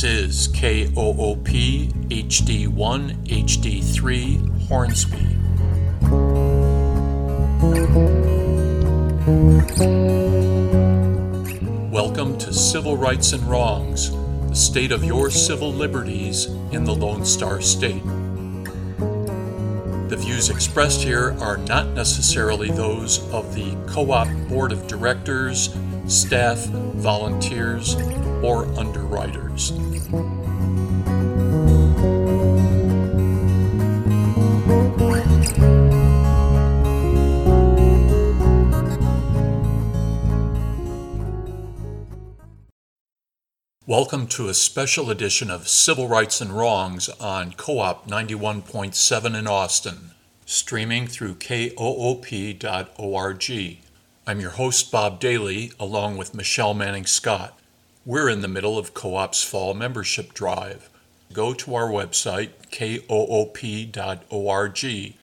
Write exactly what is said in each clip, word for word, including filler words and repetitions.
This is K O O P H D one H D three Hornsby. Welcome to Civil Rights and Wrongs, the state of your civil liberties in the Lone Star State. The views expressed here are not necessarily those of the Co-op Board of Directors, staff, volunteers, or underwriters. Welcome to a special edition of Civil Rights and Wrongs on Co-op ninety-one point seven in Austin, streaming through K O O P dot org. I'm your host, Bob Daly, along with Michelle Manning-Scott. We're in the middle of Co-op's fall membership drive. Go to our website, K O O P dot org.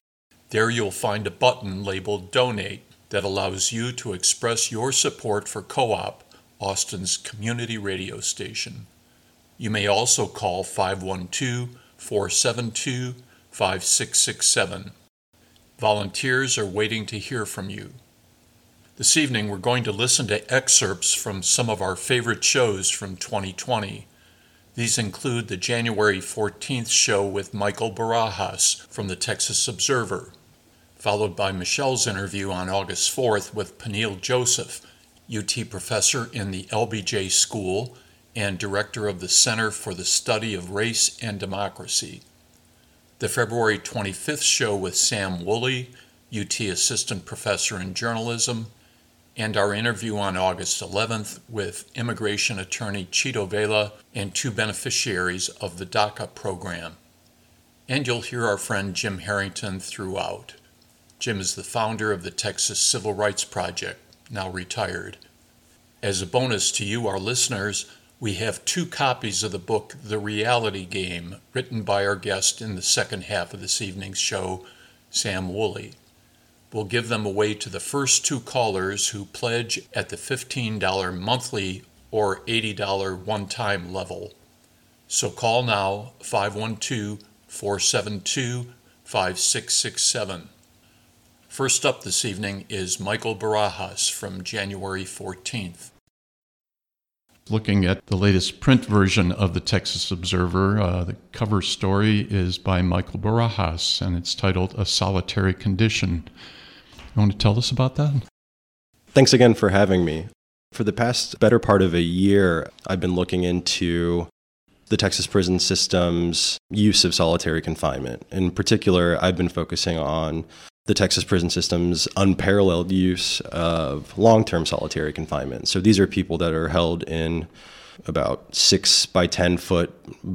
There you'll find a button labeled Donate that allows you to express your support for Co-op, Austin's community radio station. You may also call five one two, four seven two, five six six seven. Volunteers are waiting to hear from you. This evening we're going to listen to excerpts from some of our favorite shows from twenty twenty. These include the January fourteenth show with Michael Barajas from the Texas Observer, followed by Michelle's interview on August fourth with Peniel Joseph, U T professor in the L B J School and director of the Center for the Study of Race and Democracy. The February twenty-fifth show with Sam Woolley, U T assistant professor in journalism, and our interview on August eleventh with immigration attorney Chito Vela and two beneficiaries of the DACA program. And you'll hear our friend Jim Harrington throughout. Jim is the founder of the Texas Civil Rights Project, now retired. As a bonus to you, our listeners, we have two copies of the book The Reality Game, written by our guest in the second half of this evening's show, Sam Woolley. We'll give them away to the first two callers who pledge at the fifteen dollars monthly or eighty dollars one-time level. So call now, five one two, four seven two, five six six seven. First up this evening is Michael Barajas from January fourteenth. Looking at the latest print version of the Texas Observer, uh, the cover story is by Michael Barajas, and it's titled A Solitary Condition. You want to tell us about that? Thanks again for having me. For the past better part of a year, I've been looking into the Texas prison system's use of solitary confinement. In particular, I've been focusing on the Texas prison system's unparalleled use of long-term solitary confinement. So these are people that are held in about six by ten foot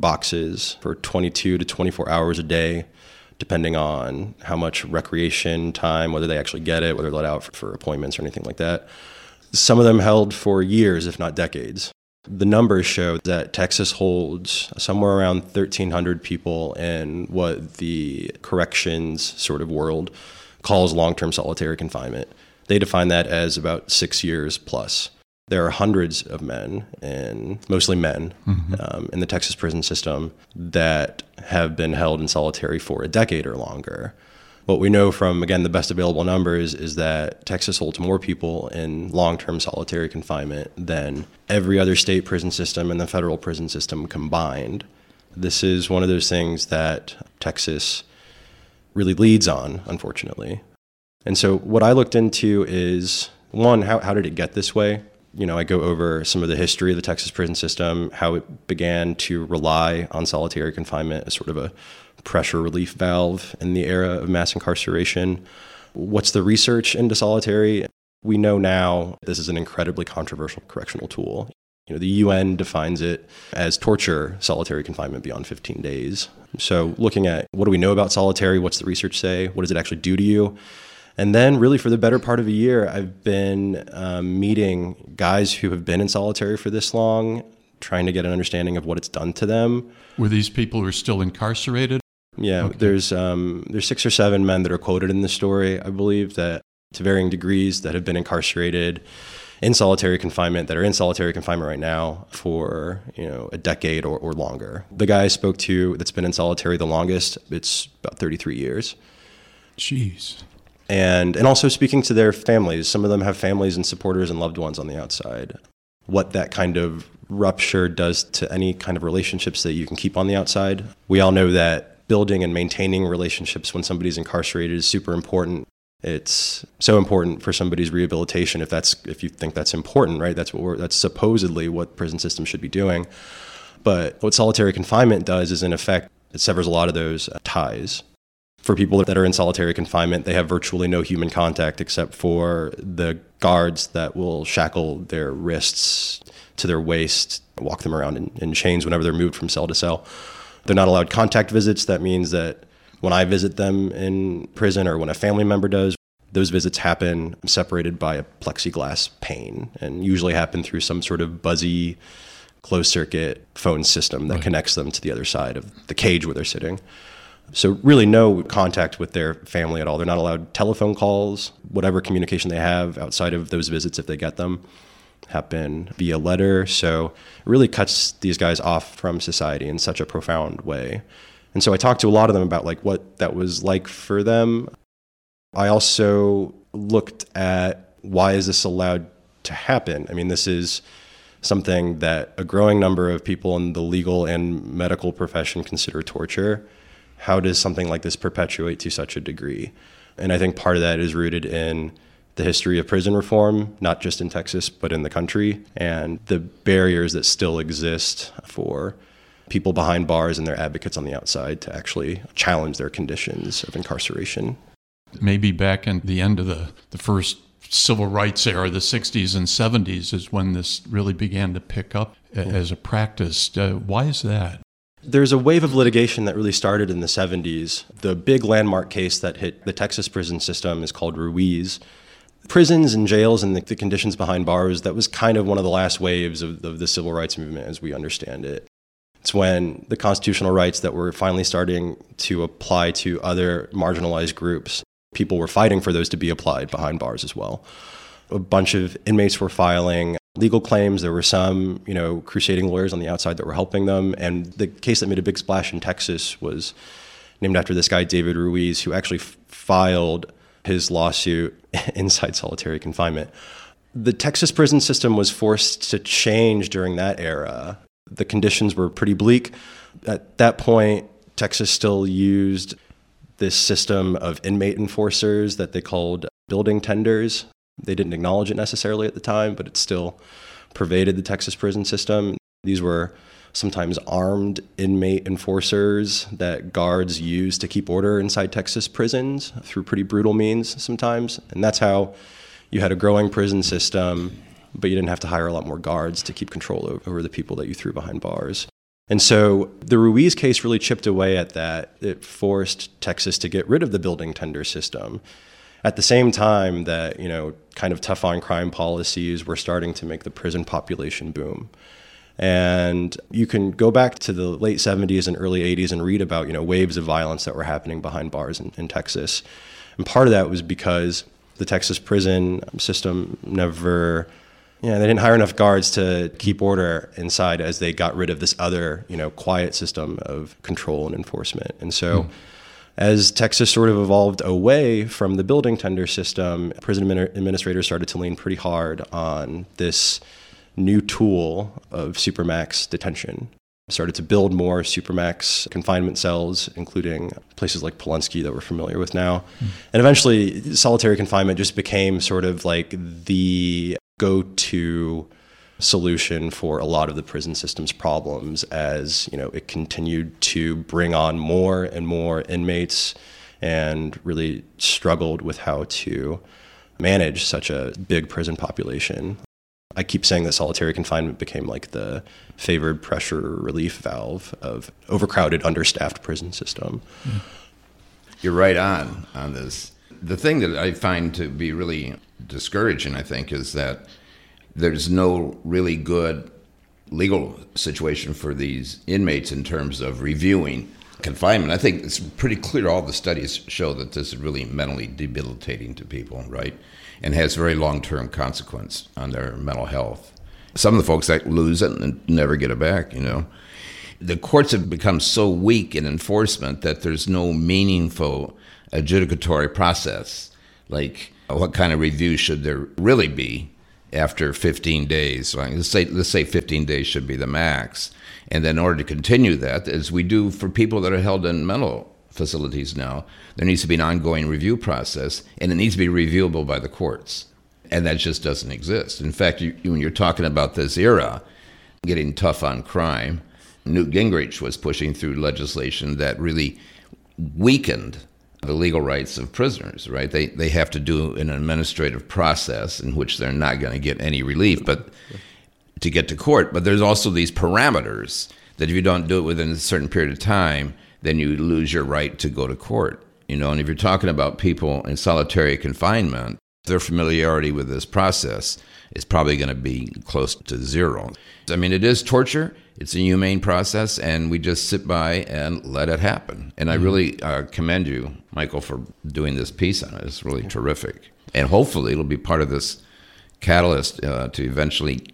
boxes for twenty-two to twenty-four hours a day, depending on how much recreation time, whether they actually get it, whether they're let out for, for appointments or anything like that. Some of them held for years, if not decades. The numbers show that Texas holds somewhere around thirteen hundred people in what the corrections sort of world calls long-term solitary confinement. They define that as about six years plus. There are hundreds of men, and mostly men, mm-hmm. um, in the Texas prison system that have been held in solitary for a decade or longer. What we know from, again, the best available numbers is that Texas holds more people in long-term solitary confinement than every other state prison system and the federal prison system combined. This is one of those things that Texas really leads on, unfortunately. And so what I looked into is, one, how, how did it get this way? You know, I go over some of the history of the Texas prison system, how it began to rely on solitary confinement as sort of a pressure relief valve in the era of mass incarceration. What's the research into solitary? We know now this is an incredibly controversial correctional tool. You know, the U N defines it as torture, solitary confinement beyond fifteen days. So looking at what do we know about solitary, what's the research say, what does it actually do to you? And then really for the better part of a year, I've been um, meeting guys who have been in solitary for this long, trying to get an understanding of what it's done to them. Were these people who are still incarcerated? Yeah, okay. there's um, there's six or seven men that are quoted in the story, I believe, that to varying degrees that have been incarcerated in solitary confinement that are in solitary confinement right now for, you know, a decade or, or longer. The guy I spoke to that's been in solitary the longest, it's about thirty-three years. Jeez. And and also speaking to their families. Some of them have families and supporters and loved ones on the outside. What that kind of rupture does to any kind of relationships that you can keep on the outside. We all know that building and maintaining relationships when somebody's incarcerated is super important. It's so important for somebody's rehabilitation if that's if you think that's important, right? That's what we're that's supposedly what prison systems should be doing. But what solitary confinement does is, in effect, it severs a lot of those ties. For people that are in solitary confinement, they have virtually no human contact except for the guards that will shackle their wrists to their waist, walk them around in, in chains whenever they're moved from cell to cell. They're not allowed contact visits. That means that when I visit them in prison or when a family member does, those visits happen separated by a plexiglass pane and usually happen through some sort of buzzy closed-circuit phone system that right. connects them to the other side of the cage where they're sitting. So really no contact with their family at all. They're not allowed telephone calls. Whatever communication they have outside of those visits, if they get them, happen via letter. So it really cuts these guys off from society in such a profound way. And so I talked to a lot of them about like what that was like for them. I also looked at why is this allowed to happen? I mean, this is something that a growing number of people in the legal and medical profession consider torture. How does something like this perpetuate to such a degree? And I think part of that is rooted in the history of prison reform, not just in Texas, but in the country, and the barriers that still exist for people behind bars and their advocates on the outside to actually challenge their conditions of incarceration. Maybe back in the end of the, the first civil rights era, the sixties and seventies, is when this really began to pick up yeah. as a practice. Uh, why is that? There's a wave of litigation that really started in the seventies. The big landmark case that hit the Texas prison system is called Ruiz. Prisons and jails and the, the conditions behind bars, that was kind of one of the last waves of, of the civil rights movement as we understand it. It's when the constitutional rights that were finally starting to apply to other marginalized groups, people were fighting for those to be applied behind bars as well. A bunch of inmates were filing legal claims. There were some, you know, crusading lawyers on the outside that were helping them. And the case that made a big splash in Texas was named after this guy, David Ruiz, who actually f- filed his lawsuit inside solitary confinement. The Texas prison system was forced to change during that era. The conditions were pretty bleak. At that point, Texas still used this system of inmate enforcers that they called building tenders. They didn't acknowledge it necessarily at the time, but it still pervaded the Texas prison system. These were sometimes armed inmate enforcers that guards used to keep order inside Texas prisons through pretty brutal means sometimes. And that's how you had a growing prison system, but you didn't have to hire a lot more guards to keep control over the people that you threw behind bars. And so the Ruiz case really chipped away at that. It forced Texas to get rid of the building tender system. At the same time that, you know, kind of tough on crime policies were starting to make the prison population boom. And you can go back to the late seventies and early eighties and read about, you know, waves of violence that were happening behind bars in, in Texas. And part of that was because the Texas prison system never, yeah, they didn't hire enough guards to keep order inside as they got rid of this other, you know, quiet system of control and enforcement. And so mm. as Texas sort of evolved away from the building tender system, prison administrators started to lean pretty hard on this new tool of supermax detention. Started to build more supermax confinement cells, including places like Polunsky that we're familiar with now. Mm. And eventually, solitary confinement just became sort of like the go-to solution for a lot of the prison system's problems as, you know, it continued to bring on more and more inmates and really struggled with how to manage such a big prison population. I keep saying that solitary confinement became like the favored pressure relief valve of overcrowded, understaffed prison system. Yeah. You're right on on this. The thing that I find to be really discouraging, I think, is that there's no really good legal situation for these inmates in terms of reviewing confinement. I think it's pretty clear, all the studies show that this is really mentally debilitating to people, right? And has very long-term consequence on their mental health. Some of the folks that lose it and never get it back, you know. The courts have become so weak in enforcement that there's no meaningful adjudicatory process. Like, what kind of review should there really be after fifteen days? Like, let's say, let's say fifteen days should be the max. And then in order to continue that, as we do for people that are held in mental facilities now, there needs to be an ongoing review process, and it needs to be reviewable by the courts. And that just doesn't exist. In fact, you, when you're talking about this era, getting tough on crime, Newt Gingrich was pushing through legislation that really weakened the legal rights of prisoners, right? They they have to do an administrative process in which they're not going to get any relief, but to get to court. But there's also these parameters that if you don't do it within a certain period of time, then you lose your right to go to court. You know, and if you're talking about people in solitary confinement, their familiarity with this process is probably going to be close to zero. I mean, it is torture. It's a humane process, and we just sit by and let it happen. And I really uh, commend you, Michael, for doing this piece on it. It's really terrific. And hopefully it'll be part of this catalyst uh, to eventually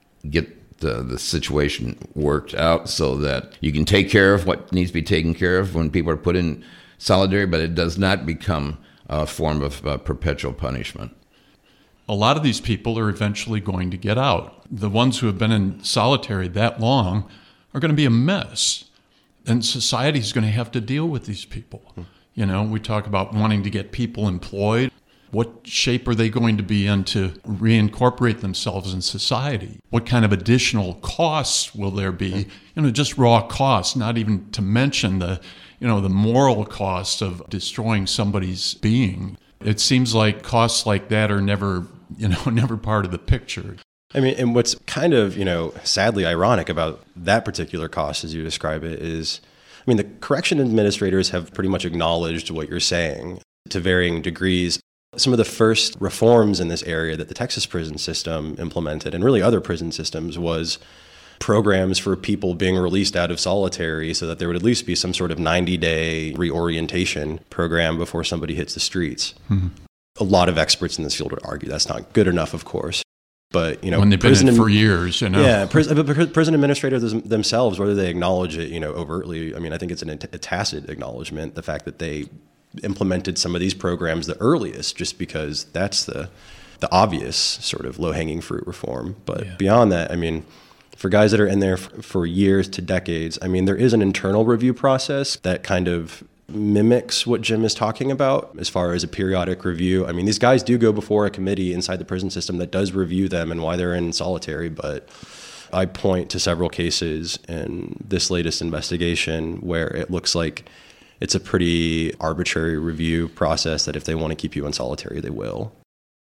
get the, the situation worked out so that you can take care of what needs to be taken care of when people are put in solitary, but it does not become a form of uh, perpetual punishment. A lot of these people are eventually going to get out. The ones who have been in solitary that long are going to be a mess. And society is going to have to deal with these people. Hmm. You know, we talk about wanting to get people employed. What shape are they going to be in to reincorporate themselves in society? What kind of additional costs will there be? You know, just raw costs, not even to mention the, you know, the moral cost of destroying somebody's being. It seems like costs like that are never, you know, never part of the picture. I mean, and what's kind of, you know, sadly ironic about that particular cost, as you describe it, is, I mean, the correction administrators have pretty much acknowledged what you're saying to varying degrees. Some of the first reforms in this area that the Texas prison system implemented, and really other prison systems, was programs for people being released out of solitary so that there would at least be some sort of ninety-day reorientation program before somebody hits the streets. Mm-hmm. A lot of experts in this field would argue that's not good enough, of course. But, you know, when they've been in for years, you know. Yeah, prison, prison administrators themselves, whether they acknowledge it, you know, overtly, I mean, I think it's an, a tacit acknowledgement, the fact that they implemented some of these programs the earliest, just because that's the the obvious sort of low-hanging fruit reform. But yeah. Beyond that, I mean, for guys that are in there for, for years to decades, I mean, there is an internal review process that kind of mimics what Jim is talking about as far as a periodic review. I mean, these guys do go before a committee inside the prison system that does review them and why they're in solitary, but I point to several cases in this latest investigation where it looks like it's a pretty arbitrary review process that if they want to keep you in solitary, they will.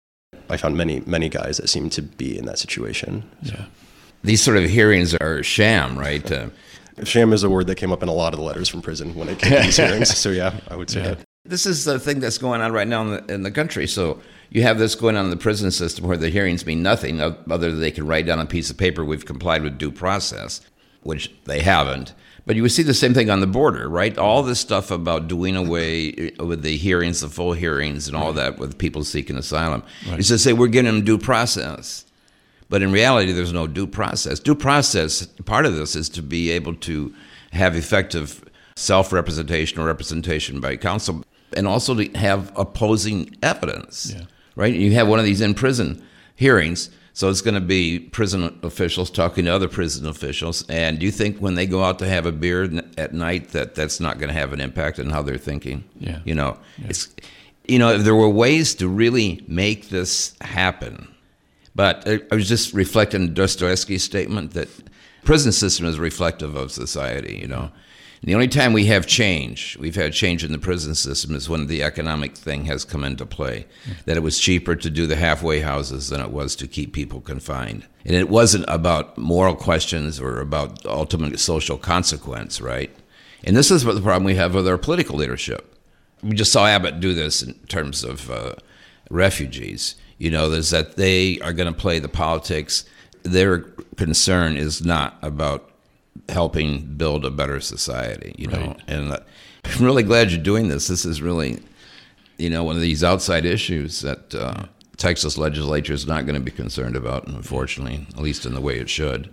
I found many, many guys that seem to be in that situation. Yeah. These sort of hearings are sham, right? Uh, Sham is a word that came up in a lot of the letters from prison when it came to these hearings. So yeah, I would say yeah. that. This is the thing that's going on right now in the, in the country. So you have this going on in the prison system where the hearings mean nothing other than they can write down on a piece of paper, we've complied with due process, which they haven't. But you would see the same thing on the border, right? All this stuff about doing away with the hearings, the full hearings and all that with people seeking asylum. Right. Is to say we're giving them due process. But in reality, there's no due process. Due process, part of this is to be able to have effective self-representation or representation by counsel, and also to have opposing evidence, yeah. right? You have one of these in-prison hearings, so it's going to be prison officials talking to other prison officials, and do you think when they go out to have a beer at night that that's not going to have an impact on how they're thinking? Yeah. You know, yeah. it's, you know, if there were ways to really make this happen. But I was just reflecting Dostoevsky's statement that prison system is reflective of society, you know. And the only time we have change, we've had change in the prison system, is when the economic thing has come into play, that it was cheaper to do the halfway houses than it was to keep people confined. And it wasn't about moral questions or about ultimate social consequence, right? And this is what the problem we have with our political leadership. We just saw Abbott do this in terms of uh, refugees. You know, is that they are going to play the politics. Their concern is not about helping build a better society, you know. Right. And uh, I'm really glad you're doing this. This is really, you know, one of these outside issues that uh, Texas legislature is not going to be concerned about, unfortunately, at least in the way it should.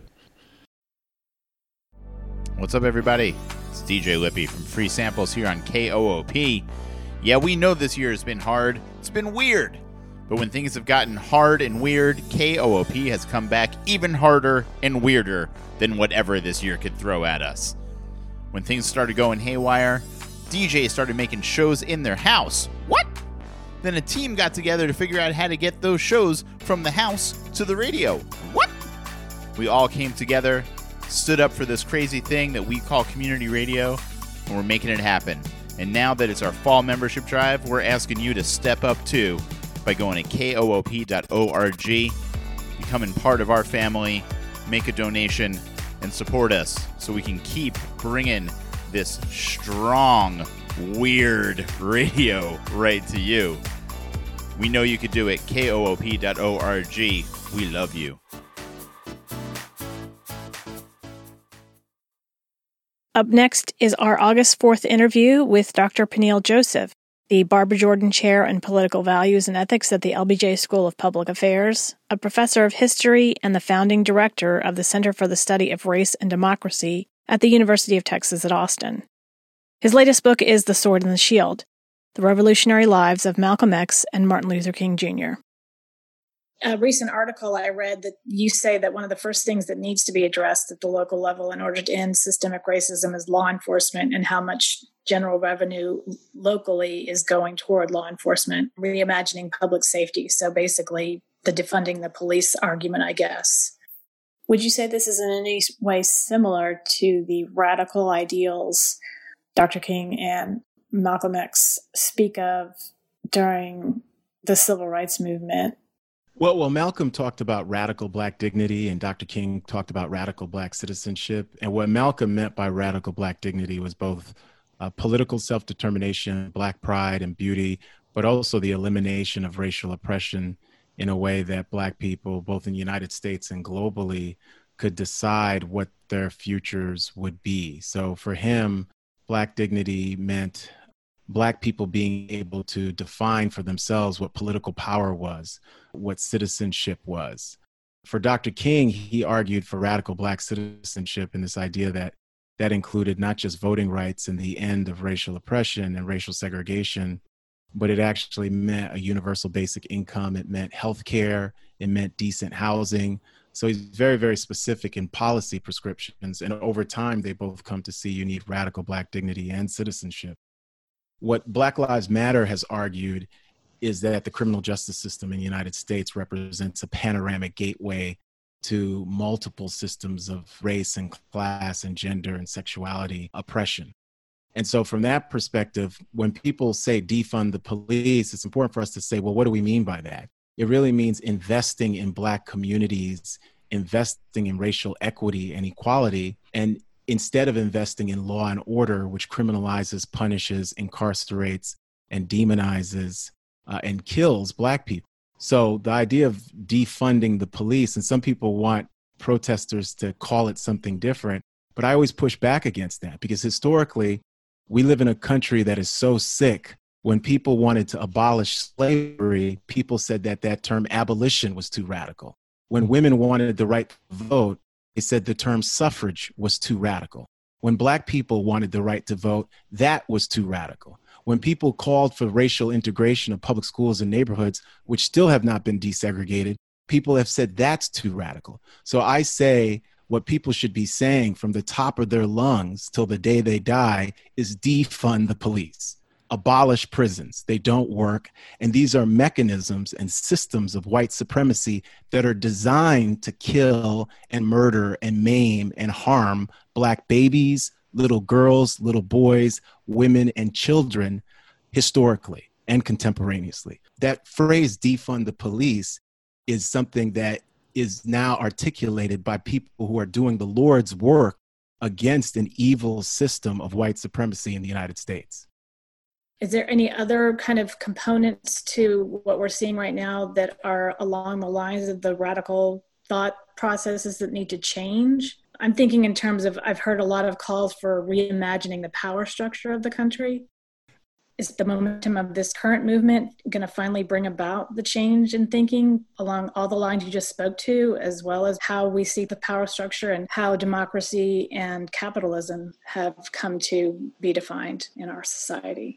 What's up, everybody? It's D J Lippy from Free Samples here on K O O P. Yeah, we know this year has been hard. It's been weird. But when things have gotten hard and weird, K O O P has come back even harder and weirder than whatever this year could throw at us. When things started going haywire, D Js started making shows in their house. What? Then a team got together to figure out how to get those shows from the house to the radio. What? We all came together, stood up for this crazy thing that we call community radio, and we're making it happen. And now that it's our fall membership drive, we're asking you to step up too by going to K O O P dot org, becoming part of our family, make a donation, and support us so we can keep bringing this strong, weird radio right to you. We know you could do it. K O O P dot org. We love you. Up next is our August fourth interview with Doctor Peniel Joseph, the Barbara Jordan Chair in Political Values and Ethics at the L B J School of Public Affairs, a professor of history and the founding director of the Center for the Study of Race and Democracy at the University of Texas at Austin. His latest book is The Sword and the Shield, The Revolutionary Lives of Malcolm X and Martin Luther King Junior A recent article I read that you say that one of the first things that needs to be addressed at the local level in order to end systemic racism is law enforcement and how much general revenue locally is going toward law enforcement, reimagining public safety. So basically the defunding the police argument, I guess. Would you say this is in any way similar to the radical ideals Doctor King and Malcolm X speak of during the civil rights movement? Well, well, Malcolm talked about radical Black dignity and Doctor King talked about radical Black citizenship. And what Malcolm meant by radical Black dignity was both uh, political self-determination, Black pride and beauty, but also the elimination of racial oppression in a way that Black people, both in the United States and globally, could decide what their futures would be. So for him, Black dignity meant Black people being able to define for themselves what political power was, what citizenship was. For Doctor King, he argued for radical Black citizenship and this idea that that included not just voting rights and the end of racial oppression and racial segregation, but it actually meant a universal basic income. It meant healthcare. It meant decent housing. So he's very, very specific in policy prescriptions. And over time, they both come to see you need radical Black dignity and citizenship. What Black Lives Matter has argued is that the criminal justice system in the United States represents a panoramic gateway to multiple systems of race and class and gender and sexuality oppression. And so from that perspective, when people say defund the police, it's important for us to say, well, what do we mean by that? It really means investing in Black communities, investing in racial equity and equality, and instead of investing in law and order, which criminalizes, punishes, incarcerates, and demonizes uh, and kills Black people. So the idea of defunding the police, and some people want protesters to call it something different, but I always push back against that because historically, we live in a country that is so sick. When people wanted to abolish slavery, people said that that term abolition was too radical. When women wanted the right to vote, they said the term suffrage was too radical. When Black people wanted the right to vote, that was too radical. When people called for racial integration of public schools and neighborhoods, which still have not been desegregated, people have said that's too radical. So I say what people should be saying from the top of their lungs till the day they die is defund the police. Abolish prisons. They don't work. And these are mechanisms and systems of white supremacy that are designed to kill and murder and maim and harm Black babies, little girls, little boys, women, and children historically and contemporaneously. That phrase, defund the police, is something that is now articulated by people who are doing the Lord's work against an evil system of white supremacy in the United States. Is there any other kind of components to what we're seeing right now that are along the lines of the radical thought processes that need to change? I'm thinking in terms of, I've heard a lot of calls for reimagining the power structure of the country. Is the momentum of this current movement going to finally bring about the change in thinking along all the lines you just spoke to, as well as how we see the power structure and how democracy and capitalism have come to be defined in our society?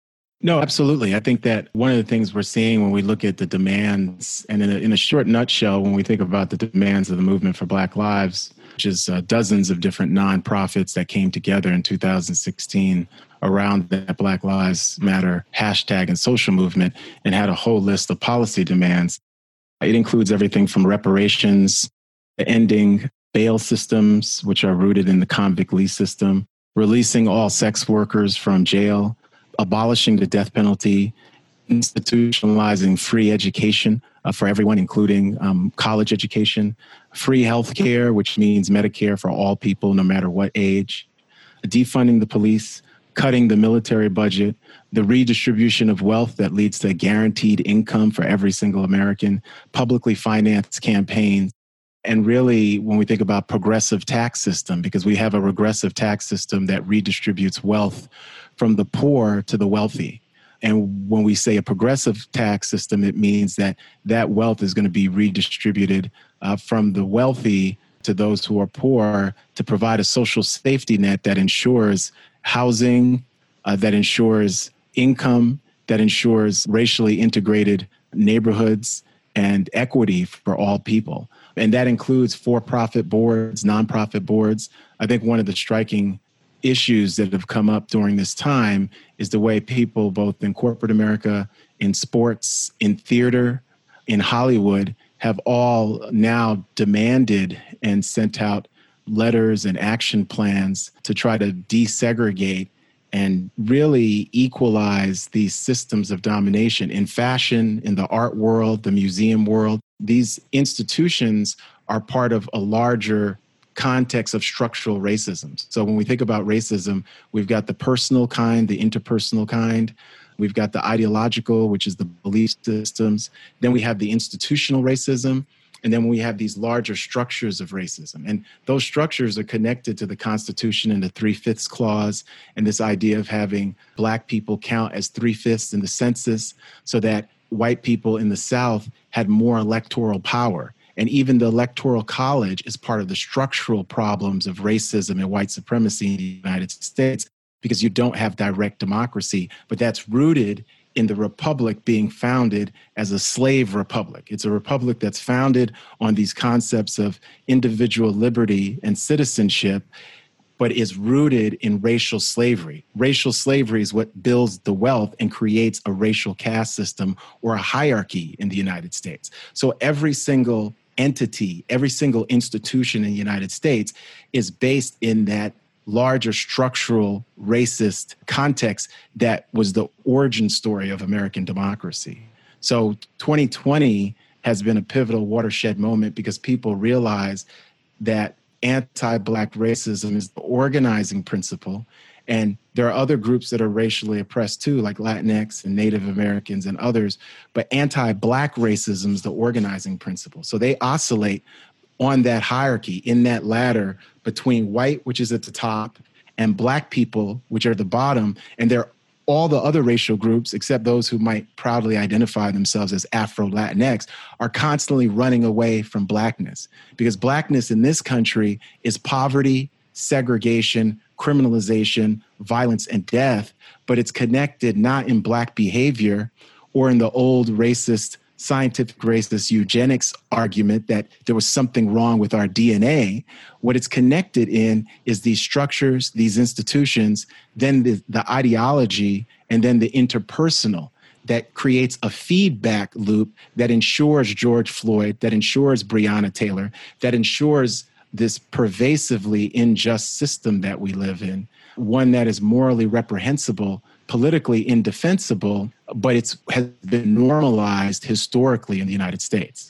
No, absolutely. I think that one of the things we're seeing when we look at the demands, and in a, in a short nutshell, when we think about the demands of the movement for Black Lives, which is uh, dozens of different nonprofits that came together in two thousand sixteen around that Black Lives Matter hashtag and social movement, and had a whole list of policy demands. It includes everything from reparations, ending bail systems, which are rooted in the convict lease system, releasing all sex workers from jail, abolishing the death penalty, institutionalizing free education uh, for everyone, including um, college education, free health care, which means Medicare for all people, no matter what age, defunding the police, cutting the military budget, the redistribution of wealth that leads to a guaranteed income for every single American, publicly financed campaigns. And really, when we think about progressive tax system, because we have a regressive tax system that redistributes wealth from the poor to the wealthy. And when we say a progressive tax system, it means that that wealth is going to be redistributed uh, from the wealthy to those who are poor to provide a social safety net that ensures housing, uh, that ensures income, that ensures racially integrated neighborhoods and equity for all people. And that includes for-profit boards, nonprofit boards. I think one of the striking issues that have come up during this time is the way people, both in corporate America, in sports, in theater, in Hollywood, have all now demanded and sent out letters and action plans to try to desegregate and really equalize these systems of domination in fashion, in the art world, the museum world. These institutions are part of a larger context of structural racism. So when we think about racism, we've got the personal kind, the interpersonal kind. We've got the ideological, which is the belief systems. Then we have the institutional racism. And then we have these larger structures of racism. And those structures are connected to the Constitution and the Three-Fifths Clause and this idea of having Black people count as three-fifths in the census so that white people in the South had more electoral power. And even the Electoral College is part of the structural problems of racism and white supremacy in the United States because you don't have direct democracy, but that's rooted in the republic being founded as a slave republic. It's a republic that's founded on these concepts of individual liberty and citizenship, but is rooted in racial slavery. Racial slavery is what builds the wealth and creates a racial caste system or a hierarchy in the United States. So every single entity, every single institution in the United States is based in that larger structural racist context that was the origin story of American democracy. So twenty twenty has been a pivotal watershed moment because people realize that anti-Black racism is the organizing principle. And there are other groups that are racially oppressed too, like Latinx and Native Americans and others, but anti-Black racism is the organizing principle. So they oscillate on that hierarchy, in that ladder between white, which is at the top, and Black people, which are at the bottom. And they're all the other racial groups, except those who might proudly identify themselves as Afro-Latinx, are constantly running away from Blackness. Because Blackness in this country is poverty, segregation, criminalization, violence, and death, but it's connected not in Black behavior or in the old racist scientific racist eugenics argument that there was something wrong with our D N A. What it's connected in is these structures, these institutions, then the, the ideology, and then the interpersonal that creates a feedback loop that ensures George Floyd, that ensures Breonna Taylor, that ensures this pervasively unjust system that we live in, one that is morally reprehensible, politically indefensible, but it's has been normalized historically in the United States.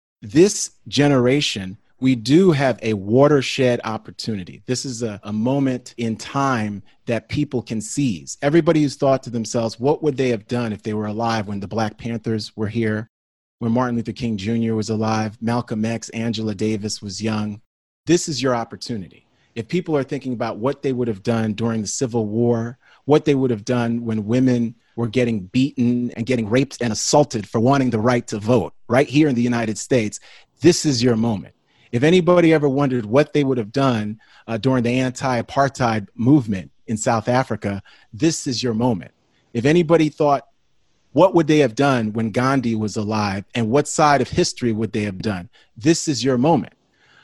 This generation, we do have a watershed opportunity. This is a, a moment in time that people can seize. Everybody who's thought to themselves, what would they have done if they were alive when the Black Panthers were here, when Martin Luther King Junior was alive, Malcolm X, Angela Davis was young, This is your opportunity. If people are thinking about what they would have done during the Civil War, what they would have done when women were getting beaten and getting raped and assaulted for wanting the right to vote right here in the United States, this is your moment. If anybody ever wondered what they would have done uh, during the anti-apartheid movement in South Africa, this is your moment. If anybody thought, what would they have done when Gandhi was alive and what side of history would they have done? This is your moment.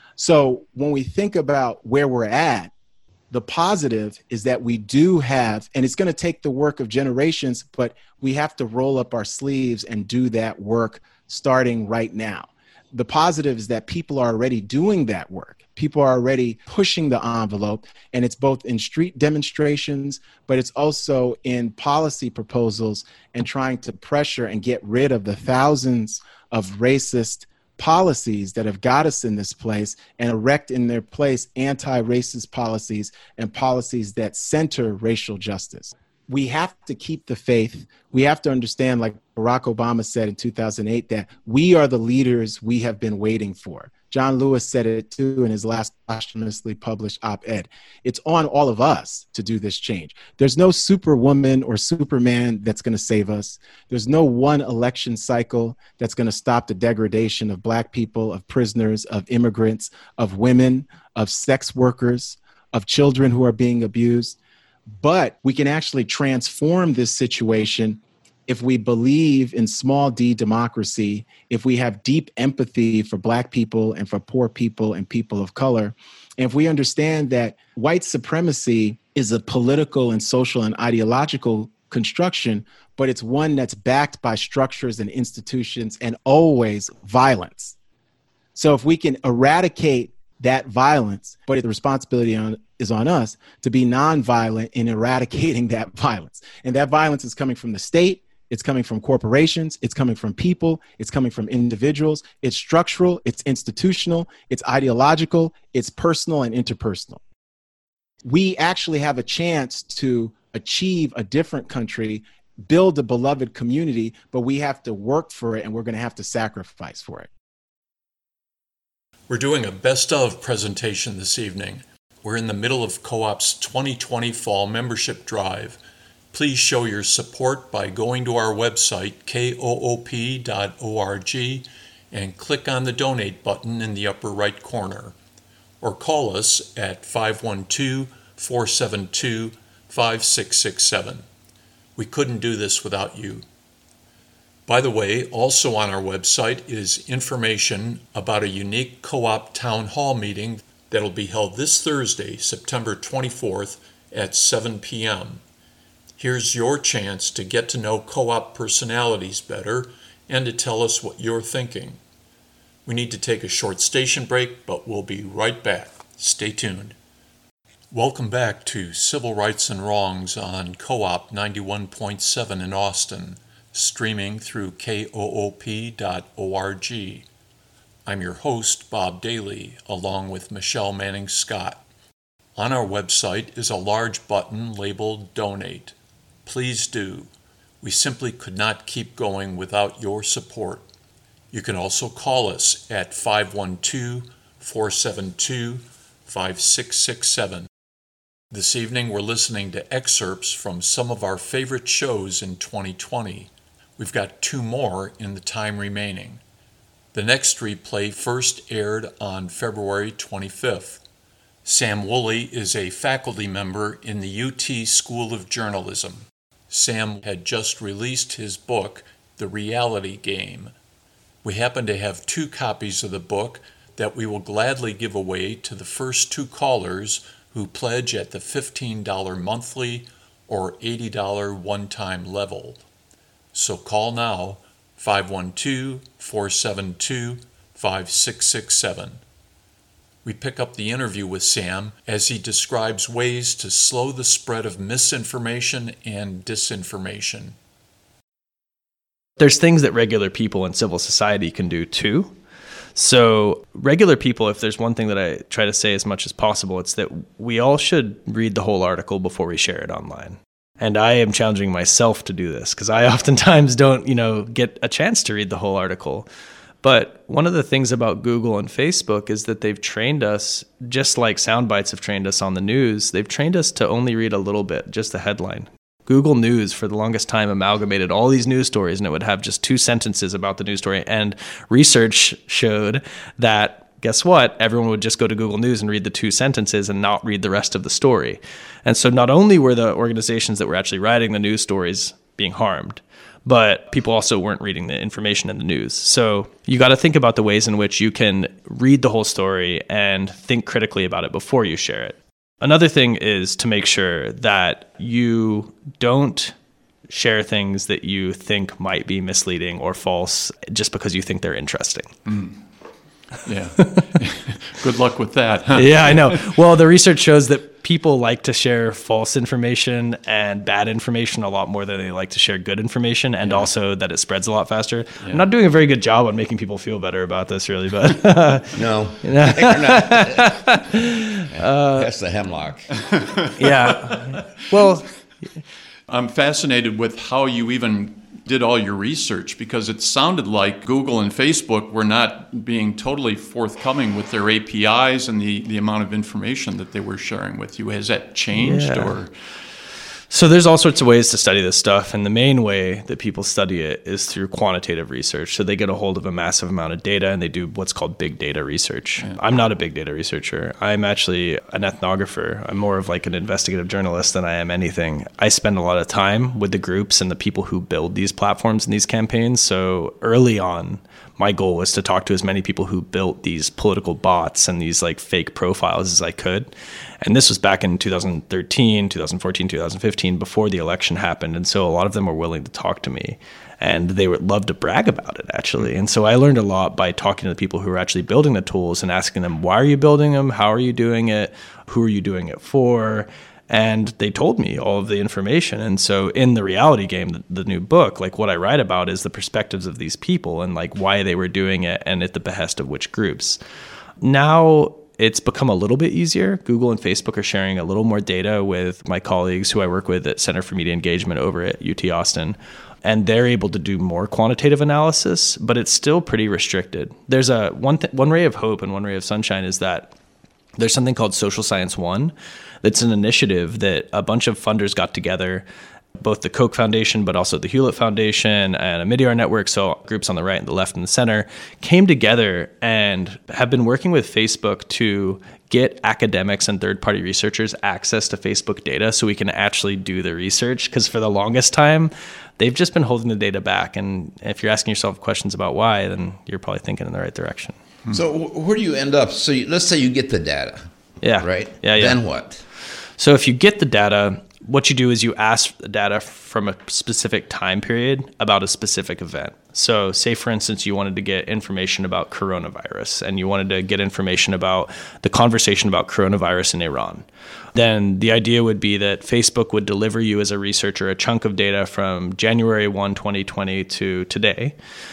So when we think about where we're at, the positive is that we do have, and it's going to take the work of generations, but we have to roll up our sleeves and do that work starting right now. The positive is that people are already doing that work. People are already pushing the envelope, and it's both in street demonstrations, but it's also in policy proposals and trying to pressure and get rid of the thousands of racist policies that have got us in this place and erect in their place anti-racist policies and policies that center racial justice. We have to keep the faith. We have to understand, like Barack Obama said in two thousand eight, that we are the leaders we have been waiting for. John Lewis said it too in his last posthumously published op-ed. It's on all of us to do this change. There's no superwoman or superman that's going to save us. There's no one election cycle that's going to stop the degradation of Black people, of prisoners, of immigrants, of women, of sex workers, of children who are being abused. But we can actually transform this situation if we believe in small d democracy, if we have deep empathy for Black people and for poor people and people of color, and if we understand that white supremacy is a political and social and ideological construction, but it's one that's backed by structures and institutions and always violence. So if we can eradicate that violence, but the responsibility on, is on us to be nonviolent in eradicating that violence. And that violence is coming from the state, it's coming from corporations, it's coming from people, it's coming from individuals, it's structural, it's institutional, it's ideological, it's personal and interpersonal. We actually have a chance to achieve a different country, build a beloved community, but we have to work for it and we're going to have to sacrifice for it. We're doing a best of presentation this evening. We're in the middle of Co-op's twenty twenty Fall Membership Drive. Please show your support by going to our website, K O O P dot org, and click on the donate button in the upper right corner. Or call us at five one two, four seven two, five six six seven. We couldn't do this without you. By the way, also on our website is information about a unique Co-op Town Hall meeting that'll be held this Thursday, September twenty-fourth at seven p.m. Here's your chance to get to know Co-op personalities better and to tell us what you're thinking. We need to take a short station break, but we'll be right back. Stay tuned. Welcome back to Civil Rights and Wrongs on Co-op ninety-one point seven in Austin, streaming through K O O P dot org. I'm your host, Bob Daly, along with Michelle Manning Scott. On our website is a large button labeled Donate. Please do. We simply could not keep going without your support. You can also call us at five one two, four seven two, five six six seven. This evening we're listening to excerpts from some of our favorite shows in twenty twenty. We've got two more in the time remaining. The next replay first aired on February twenty-fifth. Sam Woolley is a faculty member in the U T School of Journalism. Sam had just released his book, The Reality Game. We happen to have two copies of the book that we will gladly give away to the first two callers who pledge at the fifteen dollars monthly or eighty dollars one-time level. So call now, five one two, four seven two, five six six seven. We pick up the interview with Sam as he describes ways to slow the spread of misinformation and disinformation. There's things that regular people in civil society can do too. So regular people, if there's one thing that I try to say as much as possible, it's that we all should read the whole article before we share it online. And I am challenging myself to do this because I oftentimes don't, you know, get a chance to read the whole article. But one of the things about Google and Facebook is that they've trained us, just like sound bites have trained us on the news, they've trained us to only read a little bit, just the headline. Google News for the longest time amalgamated all these news stories, and it would have just two sentences about the news story. And research showed that, guess what? Everyone would just go to Google News and read the two sentences and not read the rest of the story. And so not only were the organizations that were actually writing the news stories being harmed, but people also weren't reading the information in the news. So you got to think about the ways in which you can read the whole story and think critically about it before you share it. Another thing is to make sure that you don't share things that you think might be misleading or false just because you think they're interesting. Mm. Yeah. Good luck with that. Huh? Yeah, I know. Well, the research shows that people like to share false information and bad information a lot more than they like to share good information, and yeah. also that it spreads a lot faster. Yeah. I'm not doing a very good job on making people feel better about this, really, but no, I think we're not. uh, That's the hemlock. Yeah. Well, I'm fascinated with how you even did all your research, because it sounded like Google and Facebook were not being totally forthcoming with their A P Is and the, the amount of information that they were sharing with you. Has that changed? Yeah. Or So there's all sorts of ways to study this stuff, and the main way that people study it is through quantitative research. So they get a hold of a massive amount of data, and they do what's called big data research. Yeah. I'm not a big data researcher. I'm actually an ethnographer. I'm more of like an investigative journalist than I am anything. I spend a lot of time with the groups and the people who build these platforms and these campaigns. So early on, my goal was to talk to as many people who built these political bots and these like fake profiles as I could. And this was back in two thousand thirteen, two thousand fourteen, two thousand fifteen, before the election happened. And so a lot of them were willing to talk to me, and they would love to brag about it, actually. And so I learned a lot by talking to the people who were actually building the tools and asking them, why are you building them? How are you doing it? Who are you doing it for? And they told me all of the information. And so in The Reality Game, the, the new book, like what I write about is the perspectives of these people and like why they were doing it and at the behest of which groups. Now it's become a little bit easier. Google and Facebook are sharing a little more data with my colleagues who I work with at Center for Media Engagement over at U T Austin. And they're able to do more quantitative analysis, but it's still pretty restricted. There's a one th- one ray of hope and one ray of sunshine is that there's something called Social Science One. That's an initiative that a bunch of funders got together, both the Koch Foundation, but also the Hewlett Foundation and Omidyar Network, so groups on the right and the left and the center, came together and have been working with Facebook to get academics and third-party researchers access to Facebook data so we can actually do the research. Because for the longest time, they've just been holding the data back. And if you're asking yourself questions about why, then you're probably thinking in the right direction. So where do you end up? So you, let's say you get the data. Yeah. Right? Yeah, yeah. Then what? So if you get the data, what you do is you ask the data from a specific time period about a specific event. So say, for instance, you wanted to get information about coronavirus and you wanted to get information about the conversation about coronavirus in Iran. Then the idea would be that Facebook would deliver you as a researcher a chunk of data from January first, twenty twenty to today.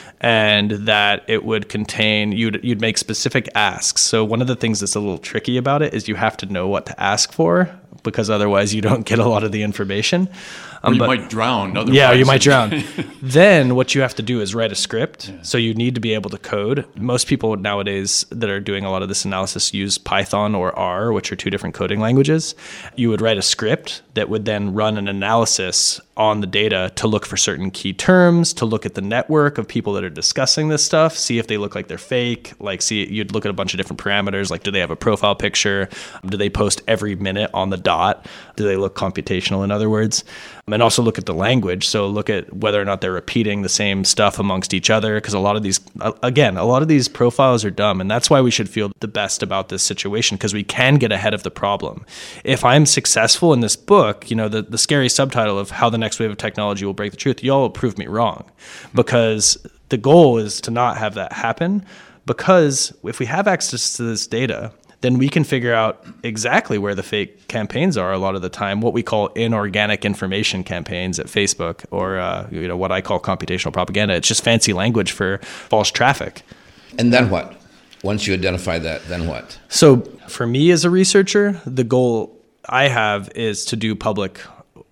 And that it would contain, you'd you'd make specific asks. So one of the things that's a little tricky about it is you have to know what to ask for, because otherwise you don't get a lot of the information. Um, or you but, might drown. Otherwise. Yeah, you might drown. Then what you have to do is write a script. Yeah. So you need to be able to code. Most people nowadays that are doing a lot of this analysis use Python or R, which are two different coding languages. You would write a script that would then run an analysis on the data to look for certain key terms, to look at the network of people that are discussing this stuff, see if they look like they're fake, like see, you'd look at a bunch of different parameters, like do they have a profile picture? Do they post every minute on the dot? Do they look computational, in other words? And also look at the language. So look at whether or not they're repeating the same stuff amongst each other, because a lot of these, again, a lot of these profiles are dumb. And that's why we should feel the best about this situation, because we can get ahead of the problem. If I'm successful in this book, you know, the, the scary subtitle of How the Next Wave of Technology Will Break the Truth, y'all will prove me wrong, because the goal is to not have that happen. Because if we have access to this data, then we can figure out exactly where the fake campaigns are a lot of the time, what we call inorganic information campaigns at Facebook, or uh, you know what I call computational propaganda. It's just fancy language for false traffic. And then what? Once you identify that, then what? So for me as a researcher, the goal I have is to do public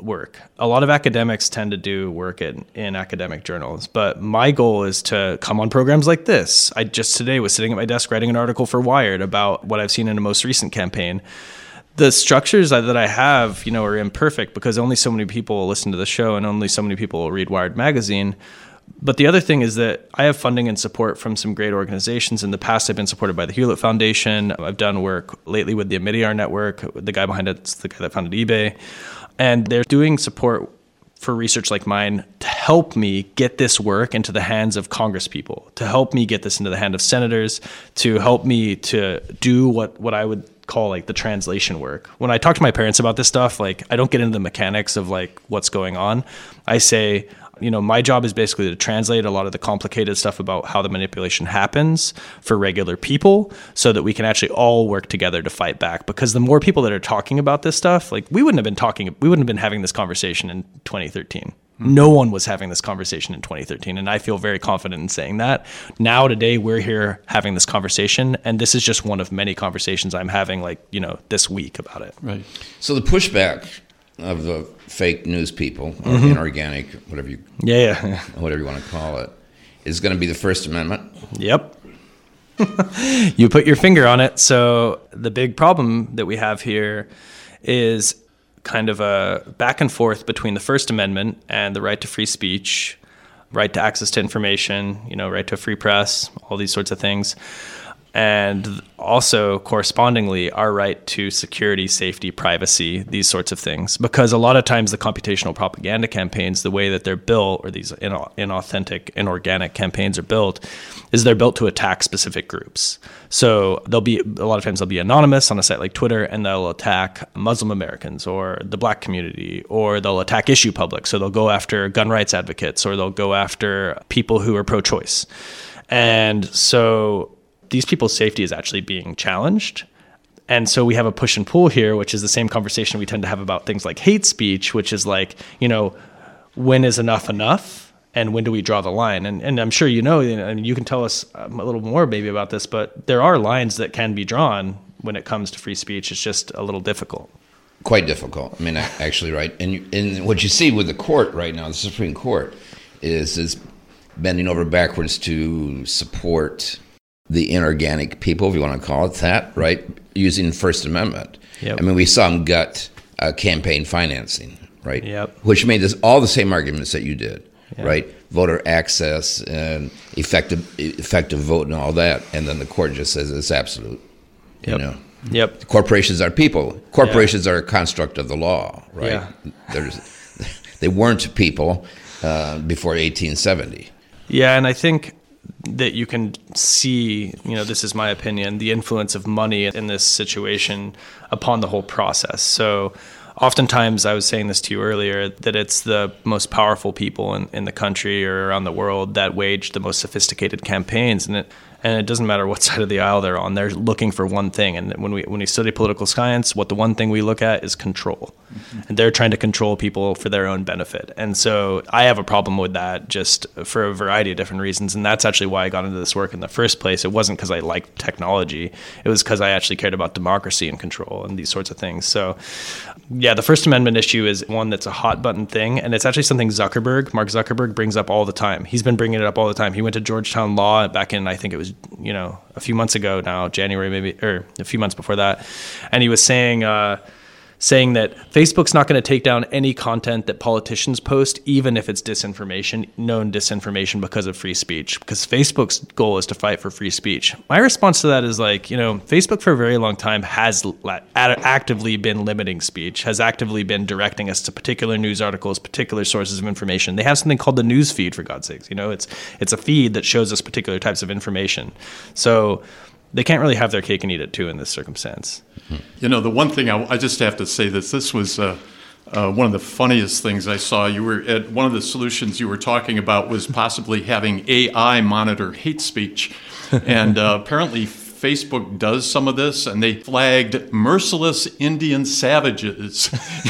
work. A lot of academics tend to do work in, in academic journals, but my goal is to come on programs like this. I just today was sitting at my desk writing an article for Wired about what I've seen in a most recent campaign. The structures that I have, you know, are imperfect because only so many people listen to the show and only so many people read Wired magazine. But the other thing is that I have funding and support from some great organizations. In the past, I've been supported by the Hewlett Foundation. I've done work lately with the Omidyar Network. The guy behind it's the guy that founded eBay. And they're doing support for research like mine to help me get this work into the hands of Congress people, to help me get this into the hand of senators, to help me to do what, what I would call like the translation work. When I talk to my parents about this stuff, like I don't get into the mechanics of like what's going on. I say, you know, my job is basically to translate a lot of the complicated stuff about how the manipulation happens for regular people so that we can actually all work together to fight back. Because the more people that are talking about this stuff, like we wouldn't have been talking, we wouldn't have been having this conversation in twenty thirteen. Mm-hmm. No one was having this conversation in twenty thirteen. And I feel very confident in saying that. Now, today, we're here having this conversation. And this is just one of many conversations I'm having, like, you know, this week about it. Right. So the pushback of the fake news people, or Mm-hmm. inorganic, whatever you, Yeah, yeah. whatever you want to call it, is going to be the First Amendment. Yep. You put your finger on it. So the big problem that we have here is kind of a back and forth between the First Amendment and the right to free speech, right to access to information, you know, right to a free press, all these sorts of things. And also, correspondingly, our right to security, safety, privacy, these sorts of things. Because a lot of times the computational propaganda campaigns, the way that they're built, or these inauthentic, inorganic campaigns are built, is they're built to attack specific groups. So they'll be, a lot of times they'll be anonymous on a site like Twitter, and they'll attack Muslim Americans or the black community, or they'll attack issue public. So they'll go after gun rights advocates, or they'll go after people who are pro-choice. And so these people's safety is actually being challenged. And so we have a push and pull here, which is the same conversation we tend to have about things like hate speech, which is like, you know, when is enough enough? And when do we draw the line? And and I'm sure you know, and you can tell us a little more maybe about this, but there are lines that can be drawn when it comes to free speech. It's just a little difficult. Quite difficult. I mean, actually, right. And, you, and what you see with the court right now, the Supreme Court, is is bending over backwards to support the inorganic people, if you want to call it that, right, using the First Amendment. Yep. I mean, we saw them gut uh, campaign financing, right, Yep. which made this all the same arguments that you did, Yep. right, voter access and effective effective vote and all that, and then the court just says it's absolute, you Yep. know. Yep. Corporations are people. Corporations are a construct of the law, right? Yeah. There's, they weren't people uh, before eighteen seventy. Yeah, and I think that you can see, you know, this is my opinion, the influence of money in this situation upon the whole process. So oftentimes, I was saying this to you earlier, that it's the most powerful people in, in the country or around the world that wage the most sophisticated campaigns. And it and it doesn't matter what side of the aisle they're on, they're looking for one thing. And when we when we study political science, what the one thing we look at is control. Mm-hmm. And they're trying to control people for their own benefit. And so I have a problem with that just for a variety of different reasons. And that's actually why I got into this work in the first place. It wasn't because I liked technology. It was because I actually cared about democracy and control and these sorts of things. So yeah, the First Amendment issue is one that's a hot button thing. And it's actually something Zuckerberg, Mark Zuckerberg, brings up all the time. He's been bringing it up all the time. He went to Georgetown Law back in, I think it was, you know, a few months ago now, January maybe, or a few months before that. And he was saying, uh, saying that Facebook's not going to take down any content that politicians post, even if it's disinformation, known disinformation because of free speech, because Facebook's goal is to fight for free speech. My response to that is like, you know, Facebook for a very long time has actively been limiting speech, has actively been directing us to particular news articles, particular sources of information. They have something called the news feed, for God's sakes. You know, it's it's a feed that shows us particular types of information. So they can't really have their cake and eat it too in this circumstance. You know, the one thing I, I just have to say that this was uh, uh, one of the funniest things I saw. You were at one of the solutions you were talking about was possibly having A I monitor hate speech, and uh, apparently Facebook does some of this, and they flagged merciless Indian savages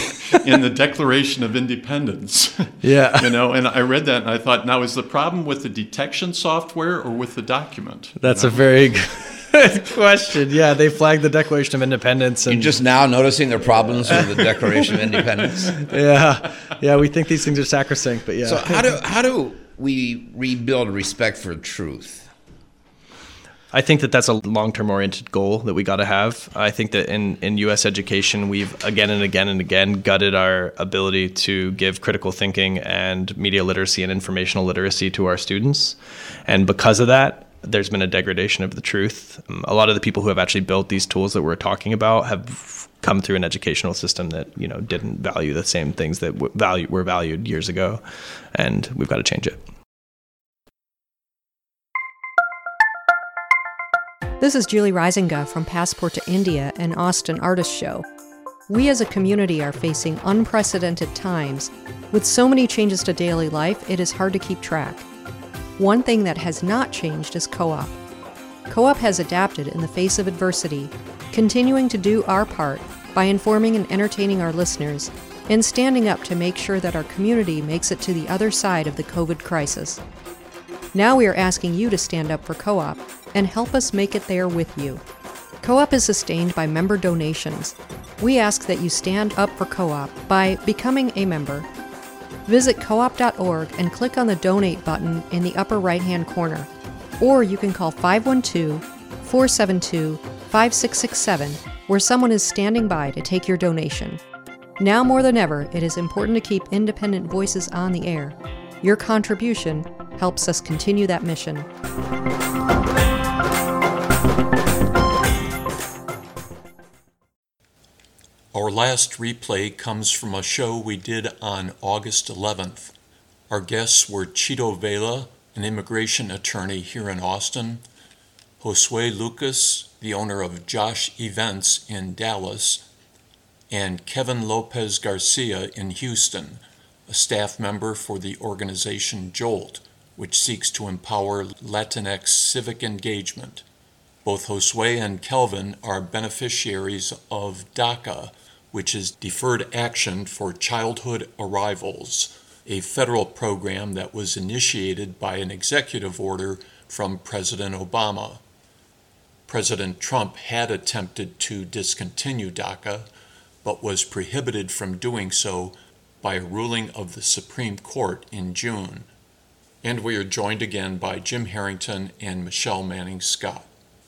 in the Declaration of Independence. Yeah. You know, and I read that and I thought, now is the problem with the detection software or with the document? That's you a know? very Good question. Yeah, they flagged the Declaration of Independence. And You're just now noticing their problems with the Declaration of Independence. yeah, yeah, we think these things are sacrosanct, but yeah. So how do how do we rebuild respect for truth? I think that that's a long-term oriented goal that we got to have. I think that in, in U S education, we've again and again and again gutted our ability to give critical thinking and media literacy and informational literacy to our students. And because of that, there's been a degradation of the truth. Um, a lot of the people who have actually built these tools that we're talking about have come through an educational system that, you know, didn't value the same things that w- value, were valued years ago. And we've got to change it. This is Julie Risinga from Passport to India and Austin Artist Show. We as a community are facing unprecedented times. With so many changes to daily life, it is hard to keep track. One thing that has not changed is Co-op. Co-op has adapted in the face of adversity, continuing to do our part by informing and entertaining our listeners and standing up to make sure that our community makes it to the other side of the COVID crisis. Now we are asking you to stand up for Co-op and help us make it there with you. Co-op is sustained by member donations. We ask that you stand up for Co-op by becoming a member. Visit co-op dot org and click on the donate button in the upper right-hand corner. Or you can call five one two, four seven two, five six six seven, where someone is standing by to take your donation. Now more than ever, it is important to keep independent voices on the air. Your contribution helps us continue that mission. Our last replay comes from a show we did on August eleventh. Our guests were Chito Vela, an immigration attorney here in Austin, Josue Lucas, the owner of Josh Events in Dallas, and Kevin Lopez Garcia in Houston, a staff member for the organization JOLT, which seeks to empower Latinx civic engagement. Both Josue and Kelvin are beneficiaries of DACA, which is Deferred Action for Childhood Arrivals, a federal program that was initiated by an executive order from President Obama. President Trump had attempted to discontinue DACA, but was prohibited from doing so by a ruling of the Supreme Court in June. And we are joined again by Jim Harrington and Michelle Manning Scott.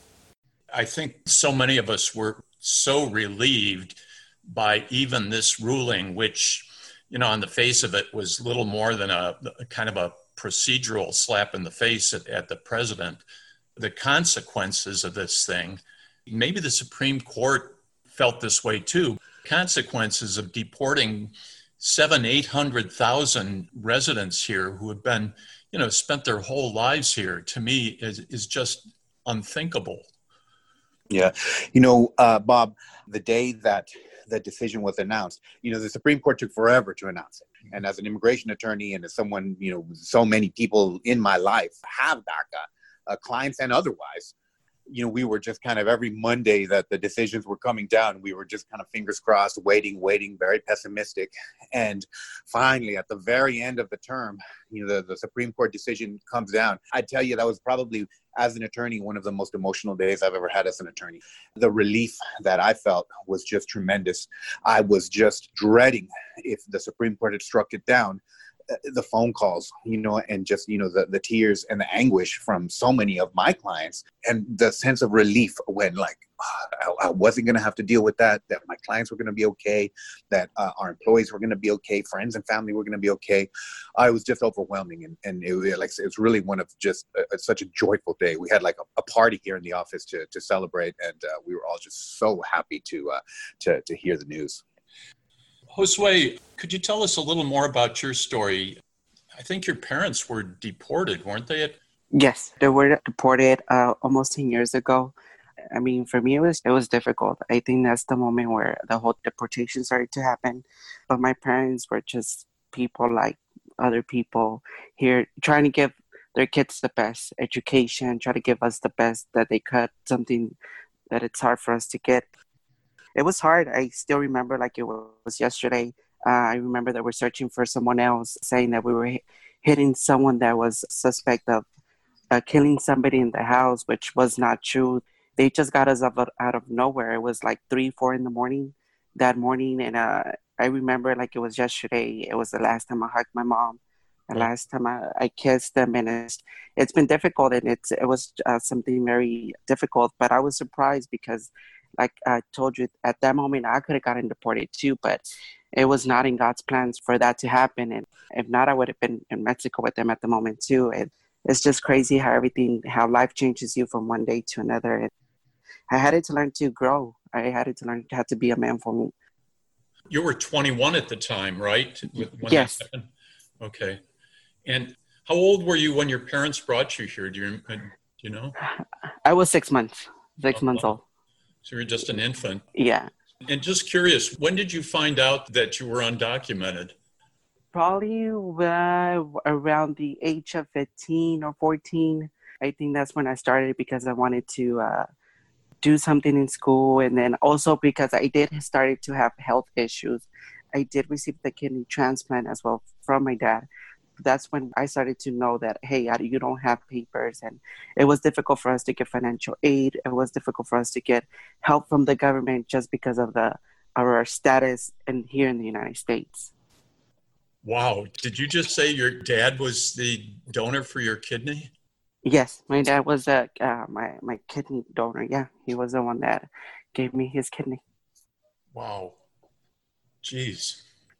I think so many of us were so relieved by even this ruling, which, you know, on the face of it was little more than a, a kind of a procedural slap in the face at, at the president. The consequences of this thing, maybe the Supreme Court felt this way too. Consequences of deporting seven, eight hundred thousand residents here who have been, you know, spent their whole lives here, to me is is just unthinkable. Yeah. You know, uh, Bob, the day that the decision was announced, you know, the Supreme Court took forever to announce it. And as an immigration attorney and as someone, you know, so many people in my life have DACA, uh, clients and otherwise, you know, we were just kind of every Monday that the decisions were coming down, we were just kind of fingers crossed, waiting, waiting, very pessimistic. And finally, at the very end of the term, you know, the, the Supreme Court decision comes down. I tell you, that was probably, as an attorney, one of the most emotional days I've ever had as an attorney. The relief that I felt was just tremendous. I was just dreading if the Supreme Court had struck it down, the phone calls, you know, and just, you know, the, the tears and the anguish from so many of my clients, and the sense of relief when, like, oh, I, I wasn't going to have to deal with that, that my clients were going to be okay, that uh, our employees were going to be okay, friends and family were going to be okay. Uh, it was just overwhelming. And, and it, it, like, it was really one of just uh, such a joyful day. We had like a, a party here in the office to, to celebrate, and uh, we were all just so happy to, uh, to, to hear the news. Josue, could you tell us a little more about your story? I think your parents were deported, weren't they? Yes, they were deported uh, almost ten years ago. I mean, for me, it was it was difficult. I think that's the moment where the whole deportation started to happen. But my parents were just people like other people here, trying to give their kids the best education, try to give us the best that they could, something that it's hard for us to get. It was hard. I still remember like it was yesterday. Uh, I remember that we're searching for someone else, saying that we were h- hitting someone that was suspect of uh, killing somebody in the house, which was not true. they just got us out of, out of nowhere. It was like three, four in the morning that morning. And uh, I remember like it was yesterday. It was the last time I hugged my mom, the Right. last time I, I kissed them. And it's, it's been difficult, and it's, it was uh, something very difficult, but I was surprised because like I told you, at that moment, I could have gotten deported too, but it was not in God's plans for that to happen. And if not, I would have been in Mexico with them at the moment too. And it's just crazy how everything, how life changes you from one day to another. And I had to learn to grow. I had to learn how to be a man for me. You were twenty-one at the time, right? When Yes. that happened? Okay. And how old were you when your parents brought you here? Do you, do you know? I was six months, six Oh, months wow. old. So you're just an infant. Yeah. And just curious, when did you find out that you were undocumented? Probably uh, around the age of fifteen or fourteen. I think that's when I started because I wanted to uh, do something in school. And then also because I did started to have health issues. I did receive the kidney transplant as well from my dad. That's when I started to know that, hey, you don't have papers. And it was difficult for us to get financial aid. It was difficult for us to get help from the government just because of the our status in, here in the United States. Wow. Did you just say your dad was the donor for your kidney? Yes, my dad was a, uh, my, my kidney donor. Yeah, he was the one that gave me his kidney. Wow. Jeez.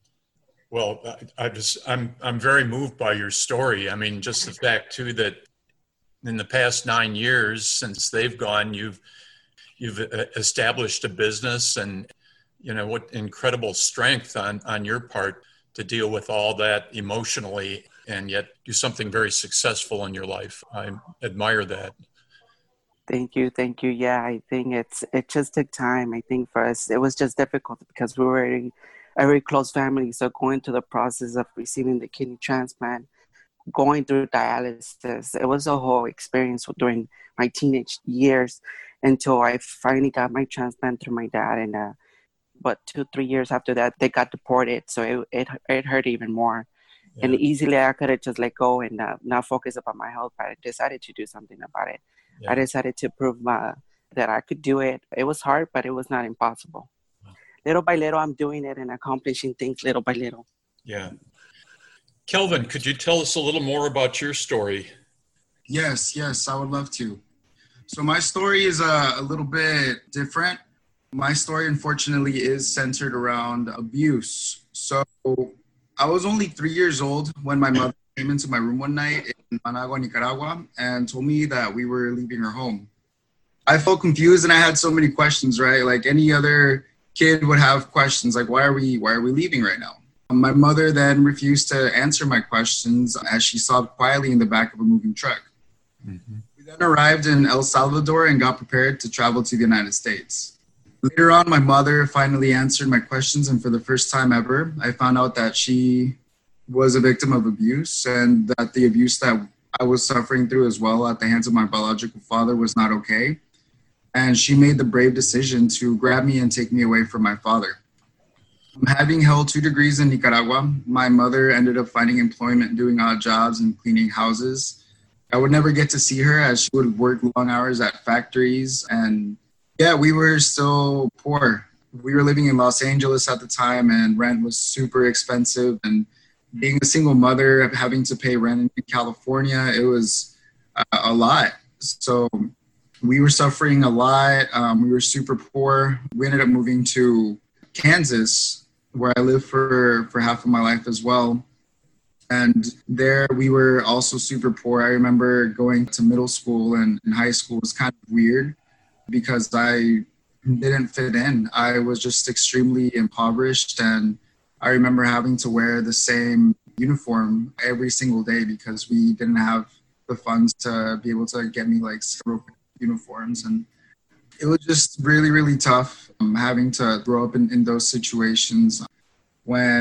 Well, I, I just, I'm, I'm very moved by your story. I mean, just the fact too that in the past nine years since they've gone, you've, you've established a business, and you know what incredible strength on, on your part to deal with all that emotionally and yet do something very successful in your life. I admire that. Thank you, thank you. Yeah, I think it's it just took time. I think for us, it was just difficult because we were a very close family. So going through the process of receiving the kidney transplant, going through dialysis, it was a whole experience during my teenage years until I finally got my transplant through my dad. And uh, but two, three years after that, they got deported. So it it, it hurt even more. Yeah. And easily I could have just let go and uh, not focus upon my health, but I decided to do something about it. Yeah. I decided to prove my, that I could do it. It was hard, but it was not impossible. Wow. Little by little, I'm doing it and accomplishing things little by little. Yeah. Kelvin, could you tell us a little more about your story? Yes, yes, I would love to. So my story is a, a little bit different. My story, unfortunately, is centered around abuse. So I was only three years old when my mother came into my room one night in Managua, Nicaragua, and told me that we were leaving her home. I felt confused and I had so many questions, right? Like any other kid would have questions like, why are we, why are we leaving right now? My mother then refused to answer my questions as she sobbed quietly in the back of a moving truck. Mm-hmm. We then arrived in El Salvador and got prepared to travel to the United States. Later on, my mother finally answered my questions, and for the first time ever, I found out that she was a victim of abuse and that the abuse that I was suffering through as well at the hands of my biological father was not okay. And she made the brave decision to grab me and take me away from my father. Having held two degrees in Nicaragua, my mother ended up finding employment doing odd jobs and cleaning houses. I would never get to see her as she would work long hours at factories. And yeah, we were still poor. We were living in Los Angeles at the time and rent was super expensive. And being a single mother, having to pay rent in California, it was uh, a lot. So we were suffering a lot. Um, we were super poor. We ended up moving to Kansas, where I lived for, for half of my life as well. And there we were also super poor. I remember going to middle school and, and high school was kind of weird because I didn't fit in. I was just extremely impoverished. And I remember having to wear the same uniform every single day because we didn't have the funds to be able to get me like several uniforms. And it was just really, really tough um, having to grow up in, in those situations. When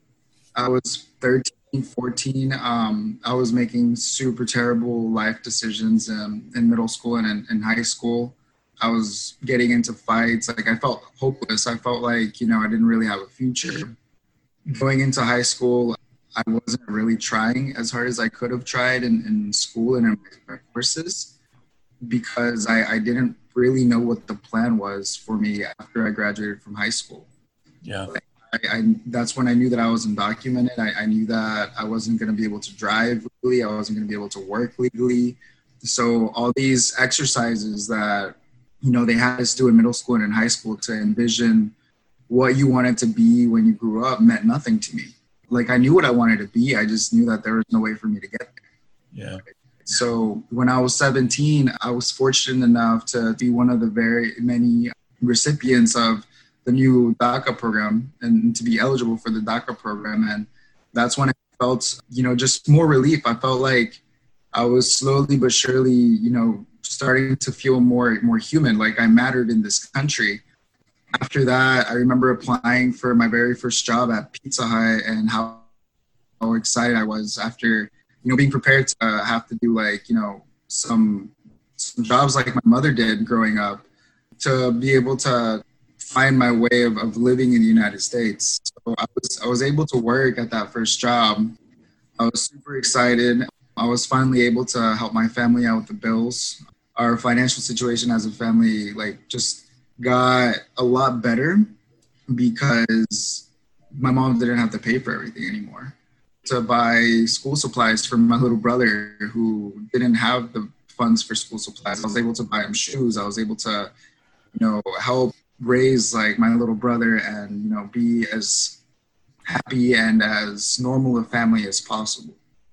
I was thirteen, fourteen, um, I was making super terrible life decisions um, in middle school and in, in high school. I was getting into fights. Like I felt hopeless. I felt like, you know, I didn't really have a future. Going into high school, I wasn't really trying as hard as I could have tried in, in school and in my courses. because I, I didn't really know what the plan was for me after I graduated from high school. Yeah. I, I, that's when I knew that I was undocumented. I, I knew that I wasn't going to be able to drive legally. I wasn't going to be able to work legally. So all these exercises that, you know, they had us do in middle school and in high school to envision what you wanted to be when you grew up meant nothing to me. Like, I knew what I wanted to be. I just knew that there was no way for me to get there. Yeah. So when I was seventeen, I was fortunate enough to be one of the very many recipients of the new DACA program and to be eligible for the DACA program. And that's when I felt, you know, just more relief. I felt like I was slowly but surely, you know, starting to feel more, more human, like I mattered in this country. After that, I remember applying for my very first job at Pizza Hut and how, how excited I was after, you know, being prepared to uh, have to do like, you know, some, some jobs like my mother did growing up, to be able to find my way of, of living in the United States. So I was, I was able to work at that first job. I was super excited. I was finally able to help my family out with the bills. Our financial situation as a family, like, just got a lot better because my mom didn't have to pay for everything anymore. To buy school supplies for my little brother who didn't have the funds for school supplies, I was able to buy him shoes. I was able to, you know, help raise like my little brother and, you know, be as happy and as normal a family as possible.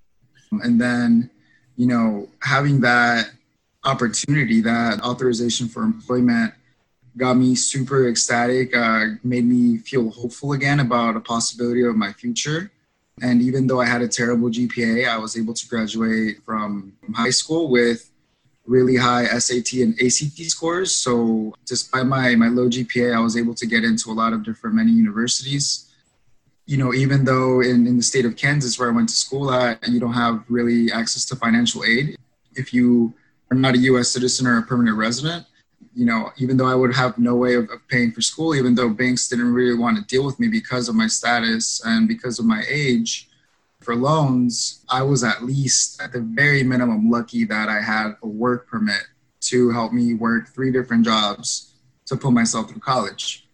And then, you know, having that opportunity, that authorization for employment, got me super ecstatic, uh, made me feel hopeful again about a possibility of my future. And even though I had a terrible G P A, I was able to graduate from high school with really high S A T and A C T scores. So despite my, my low G P A, I was able to get into a lot of different many universities. You know, even though in, in the state of Kansas, where I went to school at, you don't have really access to financial aid if you are not a U S citizen or a permanent resident. You know, even though I would have no way of, of paying for school, even though banks didn't really want to deal with me because of my status and because of my age for loans, I was at least at the very minimum lucky that I had a work permit to help me work three different jobs to put myself through college.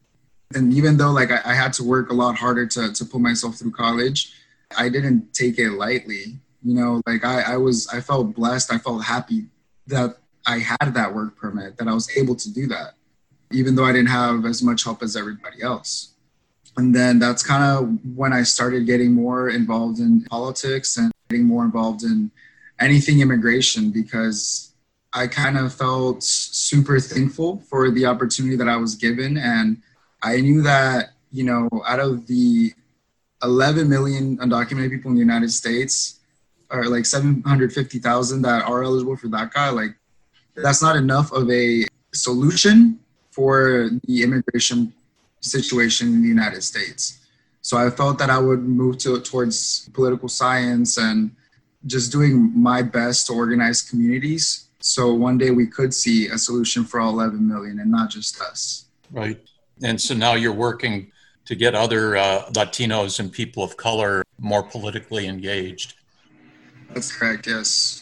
And even though like I, I had to work a lot harder to, to put myself through college, I didn't take it lightly. You know, like I, I was, I felt blessed. I felt happy that I had that work permit, that I was able to do that, even though I didn't have as much help as everybody else. And then that's kind of when I started getting more involved in politics and getting more involved in anything immigration, because I kind of felt super thankful for the opportunity that I was given. And I knew that, you know, out of the eleven million undocumented people in the United States, or like seven hundred fifty thousand that are eligible for DACA, like, that's not enough of a solution for the immigration situation in the United States. So I felt that I would move to towards political science and just doing my best to organize communities. So one day we could see a solution for all eleven million and not just us. Right. And so now you're working to get other uh, Latinos and people of color more politically engaged. That's correct, yes.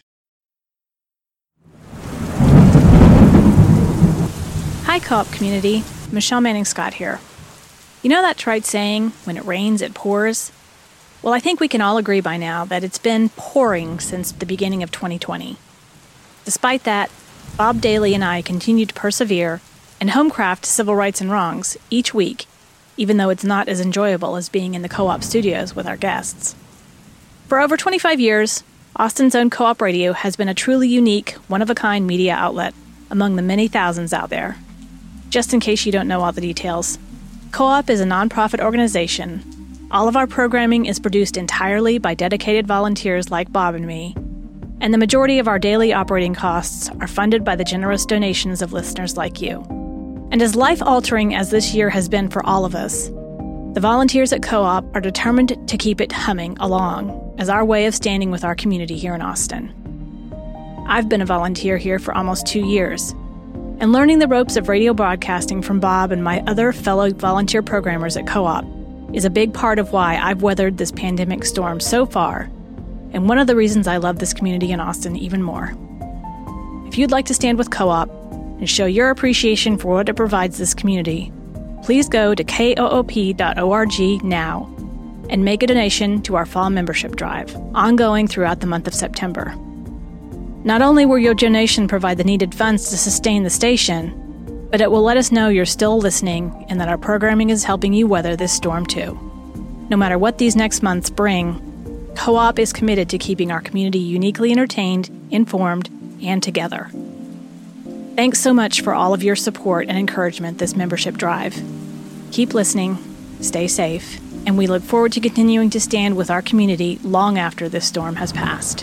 Hi, Co-op community. Michelle Manning-Scott here. You know that trite saying, when it rains, it pours? Well, I think we can all agree by now that it's been pouring since the beginning of twenty twenty. Despite that, Bob Daly and I continue to persevere and homecraft Civil Rights and Wrongs each week, even though it's not as enjoyable as being in the Co-op studios with our guests. For over twenty-five years, Austin's own Co-op Radio has been a truly unique, one-of-a-kind media outlet among the many thousands out there. Just in case you don't know all the details, Co-op is a nonprofit organization. All of our programming is produced entirely by dedicated volunteers like Bob and me, and the majority of our daily operating costs are funded by the generous donations of listeners like you. And as life-altering as this year has been for all of us, the volunteers at Co-op are determined to keep it humming along as our way of standing with our community here in Austin. I've been a volunteer here for almost two years, and learning the ropes of radio broadcasting from Bob and my other fellow volunteer programmers at Co-op is a big part of why I've weathered this pandemic storm so far, and one of the reasons I love this community in Austin even more. if you'd like to stand with Co-op and show your appreciation for what it provides this community, please go to koop dot org now and make a donation to our fall membership drive, ongoing throughout the month of September. Not only will your donation provide the needed funds to sustain the station, but it will let us know you're still listening and that our programming is helping you weather this storm too. No matter what these next months bring, Co-op is committed to keeping our community uniquely entertained, informed, and together. Thanks so much for all of your support and encouragement this membership drive. Keep listening, stay safe, and we look forward to continuing to stand with our community long after this storm has passed.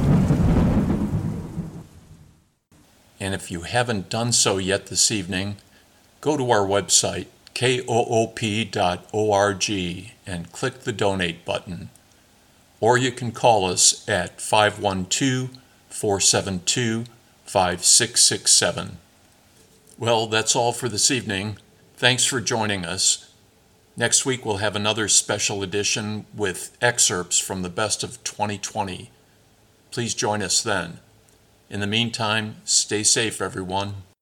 And if you haven't done so yet this evening, go to our website, koop dot org, and click the donate button. Or you can call us at five one two, four seven two, five six six seven. Well, that's all for this evening. Thanks for joining us. Next week we'll have another special edition with excerpts from the best of twenty twenty. Please join us then. In the meantime, stay safe, everyone.